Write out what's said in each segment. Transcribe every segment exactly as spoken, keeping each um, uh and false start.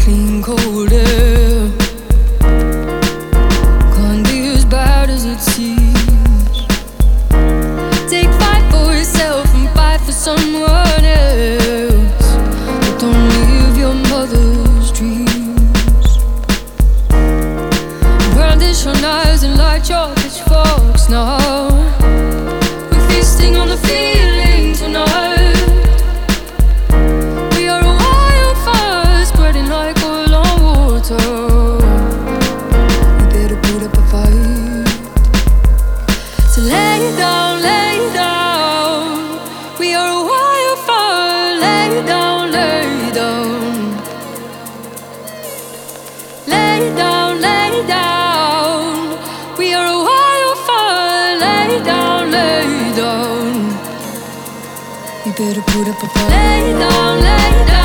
clean cold air can't be as bad as it seems. Take fight for yourself and fight for someone else, but don't leave your mother's dreams. Brandish your knives and light your pitchforks now. We're feasting on the feeling tonight. We better put up a fight. So lay down, lay down. We are a wildfire. Lay down, lay down. Lay down, lay down. We are a wildfire. Lay down, lay down. We better put up a fight. Lay down, lay down.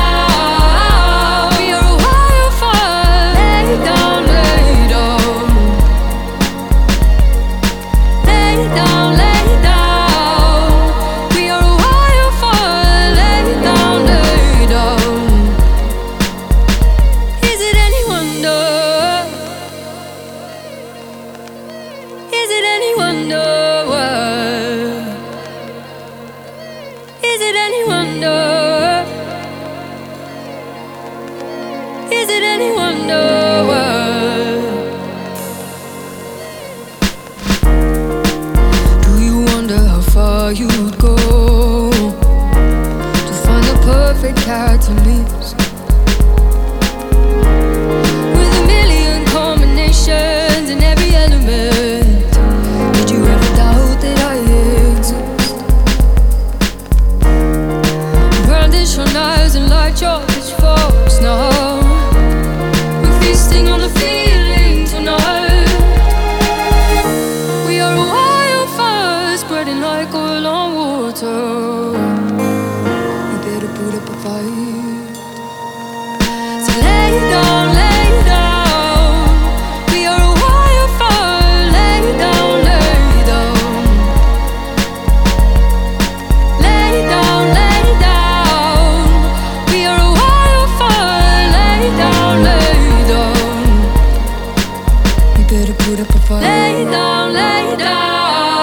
Is it any wonder? Do you wonder how far you'd go to find the perfect catalyst? With a million combinations in every element, did you ever doubt that I exist? Brandish your knives and light your pitchforks now. On the feeling tonight, we are a wildfire spreading like oil on water. We better put up a fight. So lay down, lay down. We are a wildfire. Lay down, lay down. Lay down, lay down. We are a wildfire. Lay down, lay down. Better put up a fight. Lay down, lay down.